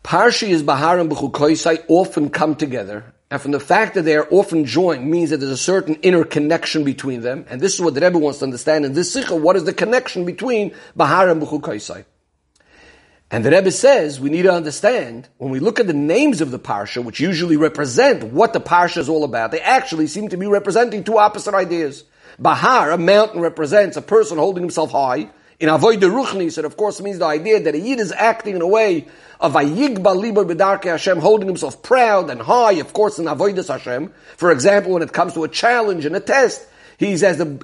Parshiyas Bahar and Bechukoisai often come together, and from the fact that they are often joined means that there's a certain inner connection between them, and this is what the Rebbe wants to understand in this sikha. What is the connection between Bahar and Bechukoisai? And the Rebbe says we need to understand, when we look at the names of the Parsha, which usually represent what the Parsha is all about, they actually seem to be representing two opposite ideas. Bahar, a mountain, represents a person holding himself high. In Avodah Ruchnis, it of course means the idea that a Yid is acting in a way of Vayigba Libo B'darkei Hashem, holding himself proud and high, of course, in Avodas Hashem. For example, when it comes to a challenge and a test, he's, as the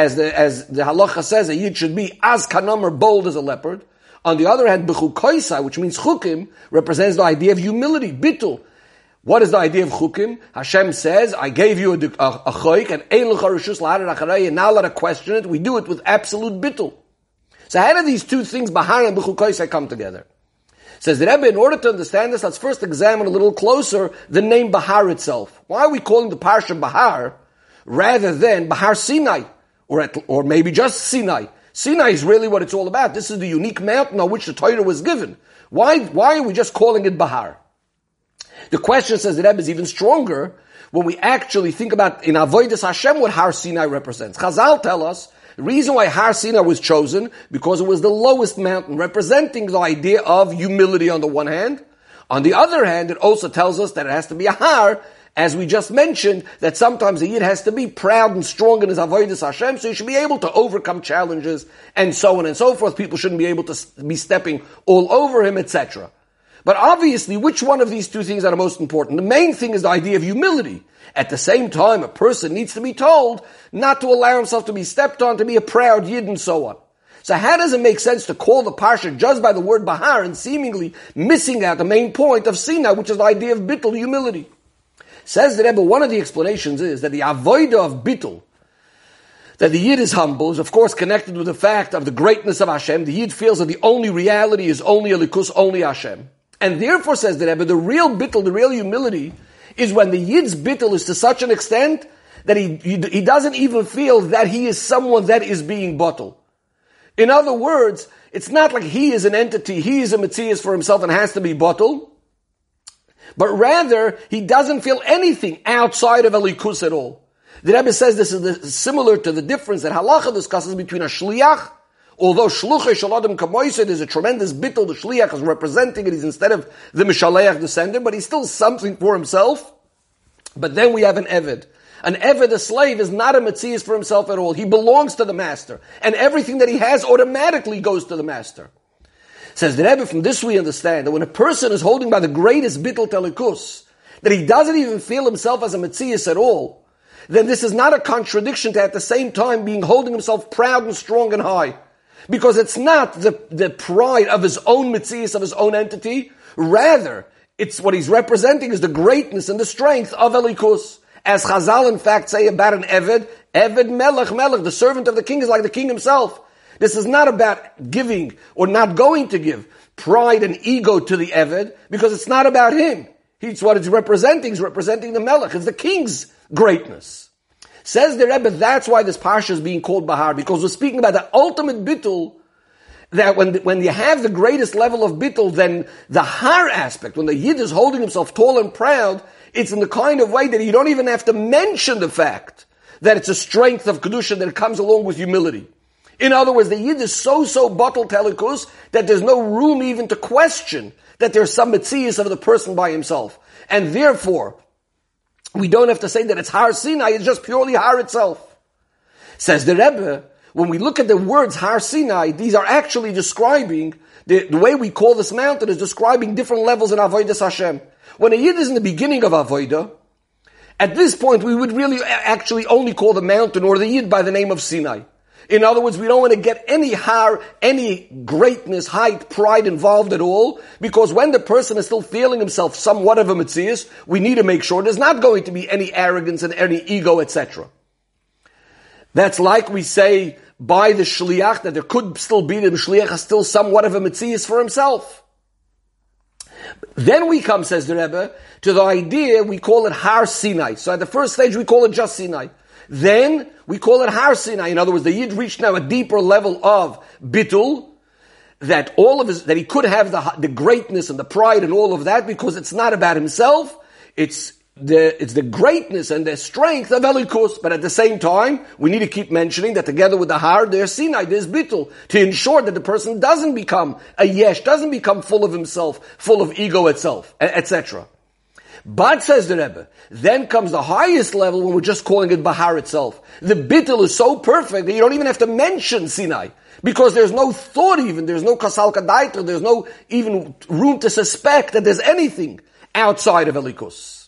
halacha says, a Yid should be as kanamar, bold as a leopard. On the other hand, Bechukoisai, which means chukim, represents the idea of humility, bittul. What is the idea of chukim? Hashem says, I gave you a choik, and ein l'cha reshus l'harer acharei, and now let us question it. We do it with absolute bittul. So how do these two things, Bahar and Bechukoisai, come together? Says the Rebbe, in order to understand this, let's first examine a little closer the name Bahar itself. Why are we calling the Parsha Bahar rather than Bahar Sinai? Or maybe just Sinai? Sinai is really what it's all about. This is the unique mountain on which the Torah was given. Why are we just calling it Bahar? The question, says the Rebbe, is even stronger when we actually think about in Avodas Hashem what Har Sinai represents. Chazal tell us the reason why Har Sinai was chosen, because it was the lowest mountain, representing the idea of humility on the one hand. On the other hand, it also tells us that it has to be a Har, as we just mentioned, that sometimes a Yid has to be proud and strong in his Avodas Hashem, so he should be able to overcome challenges, and so on and so forth. People shouldn't be able to be stepping all over him, etc. But obviously, which one of these two things are the most important? The main thing is the idea of humility. At the same time, a person needs to be told not to allow himself to be stepped on, to be a proud Yid, and so on. So how does it make sense to call the Parsha just by the word Bahar and seemingly missing out the main point of Sinai, which is the idea of bittul, humility? Says the Rebbe, one of the explanations is that the avodah of bittul, that the Yid is humble, is of course connected with the fact of the greatness of Hashem. The Yid feels that the only reality is only Elikus, only Hashem. And therefore, says the Rebbe, the real bittul, the real humility, is when the Yid's bittul is to such an extent that he doesn't even feel that he is someone that is being bottled. In other words, it's not like he is an entity, he is a Metzias for himself and has to be bottled, but rather, he doesn't feel anything outside of Elikus at all. The Rebbe says this is similar to the difference that Halacha discusses between a Shliach. Although Shluchei Shaladam Kamoised is a tremendous bittul, the Shliach is representing it, he's instead of the Mishaleach, the sender, but he's still something for himself. But then we have an Eved. An Eved, a slave, is not a Metzias for himself at all. He belongs to the master. And everything that he has automatically goes to the master. Says the Rebbe, from this we understand that when a person is holding by the greatest bittul telikus, that he doesn't even feel himself as a Metzias at all, then this is not a contradiction to at the same time being holding himself proud and strong and high. Because it's not the pride of his own Metzias, of his own entity. Rather, it's what he's representing is the greatness and the strength of Elikus. As Chazal in fact say about an Eved, Eved Melech, the servant of the king is like the king himself. This is not about giving or not going to give pride and ego to the Eved, because it's not about him. It's what it's representing. It's representing the Melech. It's the king's greatness. Says the Rebbe, that's why this Parsha is being called Bahar, because we're speaking about the ultimate bittul, that when you have the greatest level of bittul, then the Har aspect, when the Yid is holding himself tall and proud, it's in the kind of way that you don't even have to mention the fact that it's a strength of Kedusha that comes along with humility. In other words, the Yid is so bottled telikus that there's no room even to question that there's some Metzias of the person by himself. And therefore, we don't have to say that it's Har Sinai, it's just purely Har itself. Says the Rebbe, when we look at the words Har Sinai, these are actually describing, the way we call this mountain is describing different levels in Avodas Hashem. When a Yid is in the beginning of Avodah, at this point we would really actually only call the mountain or the Yid by the name of Sinai. In other words, we don't want to get any Har, any greatness, height, pride involved at all, because when the person is still feeling himself somewhat of a Metzias, we need to make sure there's not going to be any arrogance and any ego, etc. That's like we say by the Shliach, that there could still be, the Shliach is still somewhat of a Metzias for himself. Then we come, says the Rebbe, to the idea, we call it Har Sinai. So at the first stage we call it just Sinai. Then we call it Har Sinai. In other words, the Yid reached now a deeper level of bittul, that that he could have the greatness and the pride and all of that, because it's not about himself. It's the greatness and the strength of Elikus. But at the same time, we need to keep mentioning that together with the Har, there's Sinai, there's Bittul, to ensure that the person doesn't become a Yesh, doesn't become full of himself, full of ego itself, etc. But, says the Rebbe, then comes the highest level when we're just calling it Bahar itself. The Bittul is so perfect that you don't even have to mention Sinai. Because there's no thought even, there's no Kasal Kadaita, there's no even room to suspect that there's anything outside of Elikus.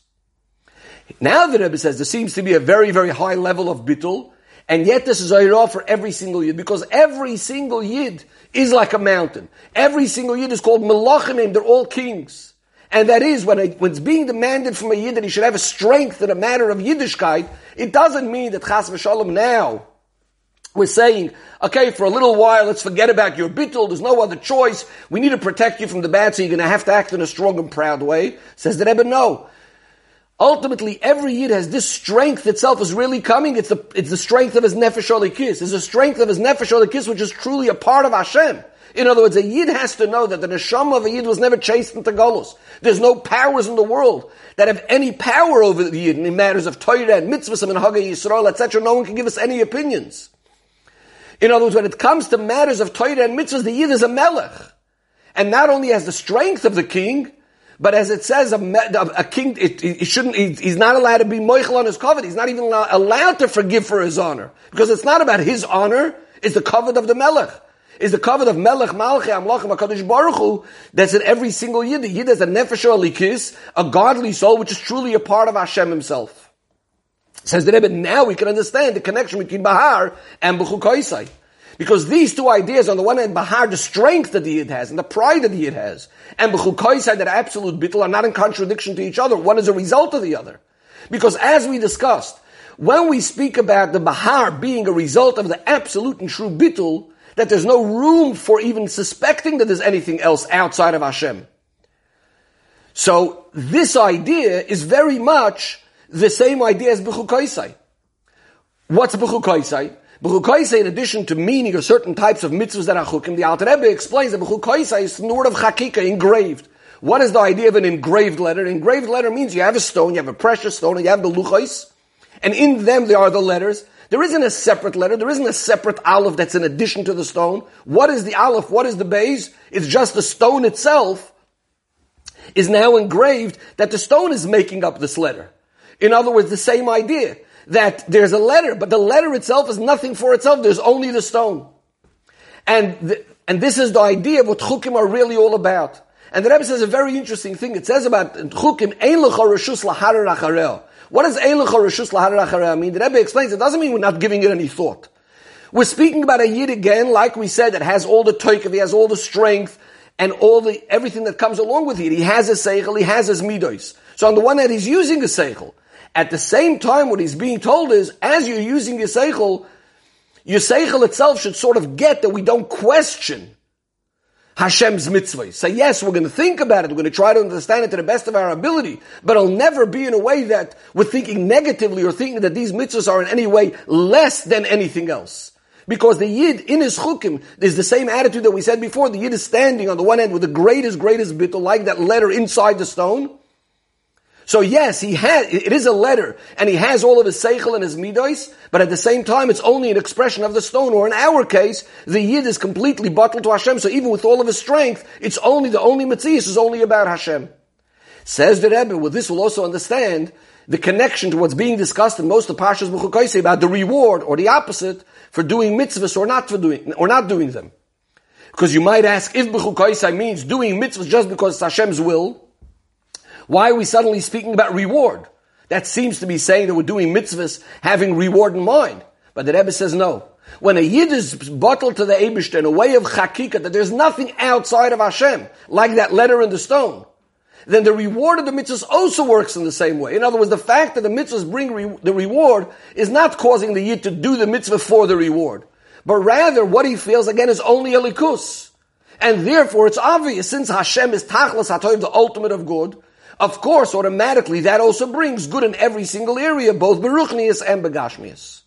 Now the Rebbe says there seems to be a very, very high level of Bittul, and yet this is Ayra for every single Yid, because every single Yid is like a mountain. Every single Yid is called Melachim, they're all kings. And that is, when it's being demanded from a Yid that he should have a strength in a matter of Yiddishkeit, it doesn't mean that Chas v'Shalom now we're saying, okay, for a little while, let's forget about your bittul, there's no other choice, we need to protect you from the bad, so you're going to have to act in a strong and proud way. Says the Rebbe, no. Ultimately, every Yid has this strength itself is really coming, it's the strength of his Nefesh Elikis, it's the strength of his Nefesh Elikis, which is truly a part of Hashem. In other words, a Yid has to know that the neshama of a Yid was never chased into Golus. There's no powers in the world that have any power over the Yid in matters of Torah and mitzvahs and Haga Yisrael, etc. No one can give us any opinions. In other words, when it comes to matters of Torah and mitzvahs, the Yid is a melech. And not only has the strength of the king, but as it says, a king, he's not allowed to be moichel on his covet. He's not even allowed to forgive for his honor. Because it's not about his honor, it's the covet of the melech. Is the covet of Melech Malchei Amlachim HaKadosh Baruch Hu that's in every single Yid. The Yid has a Nefesh Elikis, a godly soul, which is truly a part of Hashem himself. Says the Rebbe, now we can understand the connection between Bahar and B'chukoisai. Because these two ideas, on the one hand, Bahar, the strength that the Yid has, and the pride that the Yid has, and B'chukoisai, that absolute bittul, are not in contradiction to each other. One is a result of the other. Because as we discussed, when we speak about the Bahar being a result of the absolute and true bittul, that there's no room for even suspecting that there's anything else outside of Hashem. So this idea is very much the same idea as B'chukoisai. What's B'chukoisai? B'chukoisai, in addition to meaning of certain types of mitzvahs that are chukim, the Alter Rebbe explains that B'chukoisai is the word of chakika, engraved. What is the idea of an engraved letter? An engraved letter means you have a stone, you have a precious stone, and you have the luchos, and in them there are the letters. There isn't a separate letter. There isn't a separate aleph that's in addition to the stone. What is the aleph? What is the beis? It's just the stone itself is now engraved that the stone is making up this letter. In other words, the same idea that there's a letter, but the letter itself is nothing for itself. There's only the stone. And this is the idea of what chukim are really all about. And the Rebbe says a very interesting thing. It says about chukim, ein lecha reshus laharer achareo. What does ein lecha reshus laharer achareo mean? The Rebbe explains it doesn't mean we're not giving it any thought. We're speaking about a Yid again, like we said, that has all the toikev, he has all the strength, and everything that comes along with it. He has his seichel, he has his midos. So on the one hand, he's using his seichel. At the same time, what he's being told is, as you're using your seichel itself should sort of get that we don't question Hashem's mitzvahs. Say, yes, we're going to think about it, we're going to try to understand it to the best of our ability, but it'll never be in a way that we're thinking negatively or thinking that these mitzvahs are in any way less than anything else. Because the Yid, in his chukim, there's the same attitude that we said before. The Yid is standing on the one hand with the greatest bittul, like that letter inside the stone. So yes, it is a letter, and he has all of his seichel and his midos, but at the same time, it's only an expression of the stone, or in our case, the Yid is completely bottled to Hashem, so even with all of his strength, the only Metzias is only about Hashem. Says the Rebbe, with this we'll also understand the connection to what's being discussed in most of Parshas B'chukoisai about the reward, or the opposite, for doing mitzvahs or not doing them. Because you might ask, if B'chukoisai means doing mitzvahs just because it's Hashem's will, why are we suddenly speaking about reward? That seems to be saying that we're doing mitzvahs having reward in mind. But the Rebbe says no. When a Yid is bottled to the Eibishter in a way of chakika, that there's nothing outside of Hashem, like that letter in the stone, then the reward of the mitzvahs also works in the same way. In other words, the fact that the mitzvahs bring the reward is not causing the Yid to do the mitzvah for the reward. But rather, what he feels, again, is only a likus. And therefore, it's obvious, since Hashem is tachlis hatoiv, the ultimate of good, of course, automatically, that also brings good in every single area, both beruchnius and begashmius.